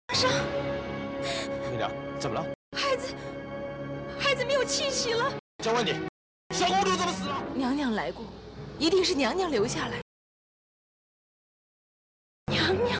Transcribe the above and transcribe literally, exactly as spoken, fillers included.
上， 媚娘，怎么了？ 孩子，孩子没有气息了。 再问你，小公主怎么死了？ 娘娘来过，一定是娘娘留下来。